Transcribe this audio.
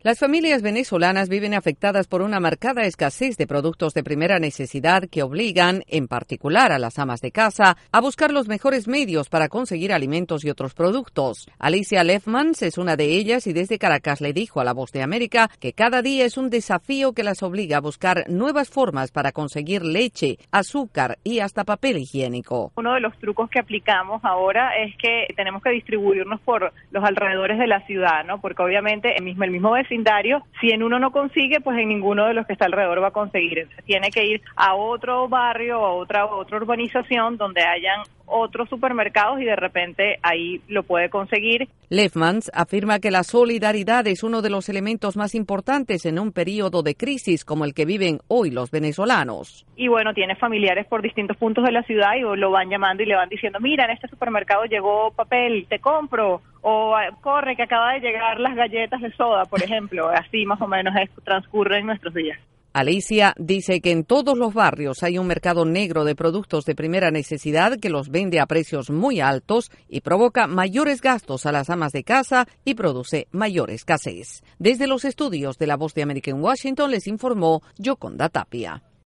Las familias venezolanas viven afectadas por una marcada escasez de productos de primera necesidad que obligan, en particular a las amas de casa, a buscar los mejores medios para conseguir alimentos y otros productos. Alicia Lefmans es una de ellas y desde Caracas le dijo a La Voz de América que cada día es un desafío que las obliga a buscar nuevas formas para conseguir leche, azúcar y hasta papel higiénico. Uno de los trucos que aplicamos ahora es que tenemos que distribuirnos por los alrededores de la ciudad, ¿no? Porque obviamente el mismo vecindario, si en uno no consigue, pues en ninguno de los que está alrededor va a conseguir. Entonces tiene que ir a otro barrio, a otra urbanización donde hayan otros supermercados y de repente ahí lo puede conseguir. Lefmans afirma que la solidaridad es uno de los elementos más importantes en un periodo de crisis como el que viven hoy los venezolanos. Y bueno, tiene familiares por distintos puntos de la ciudad y lo van llamando y le van diciendo, mira, en este supermercado llegó papel, te compro, o corre que acaba de llegar las galletas de soda, por ejemplo. Así más o menos transcurren nuestros días. Alicia dice que en todos los barrios hay un mercado negro de productos de primera necesidad que los vende a precios muy altos y provoca mayores gastos a las amas de casa y produce mayor escasez. Desde los estudios de La Voz de América en Washington les informó Yoconda Tapia.